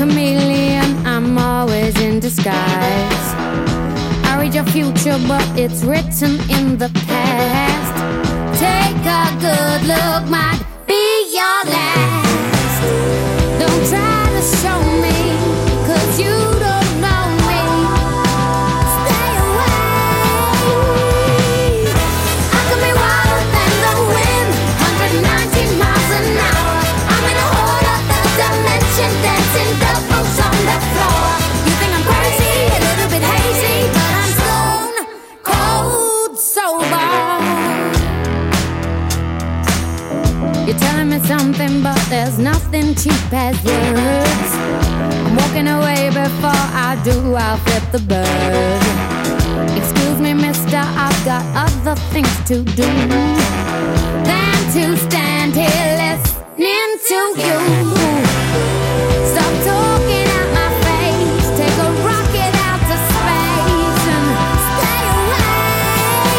chameleon, I'm always in disguise. I read your future, but it's written in the past. Take a good look, might be your last. Don't try to show me, 'cause you don't know me. Stay away. I can be wilder than the wind, 190 miles an hour. I'm in a whole other dimension, dancing doubles on the floor. You think I'm crazy, a little bit hazy, but I'm stone cold sober. You're telling me something, but there's nothing cheap as words. I'm walking away before I do, I'll flip the bird. Excuse me, mister, I've got other things to do than to stand here listening to you. Stop talking at my face, take a rocket out to space and stay away.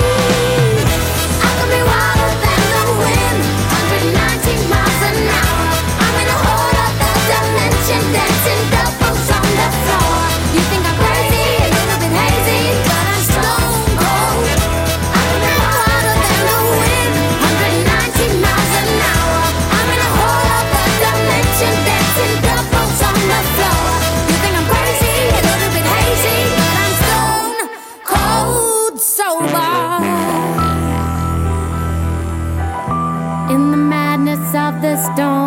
I can be wilder than the wind, 190 miles an hour. I'm in a whole other dimension, dancing doubles on the floor. You think I'm crazy, a little bit hazy, but I'm stone cold. I can be wilder than the wind, 190 miles an hour. I'm in a whole other dimension, dancing doubles on the floor. You think I'm crazy, a little bit hazy, but I'm stone cold sober. In the madness of the storm,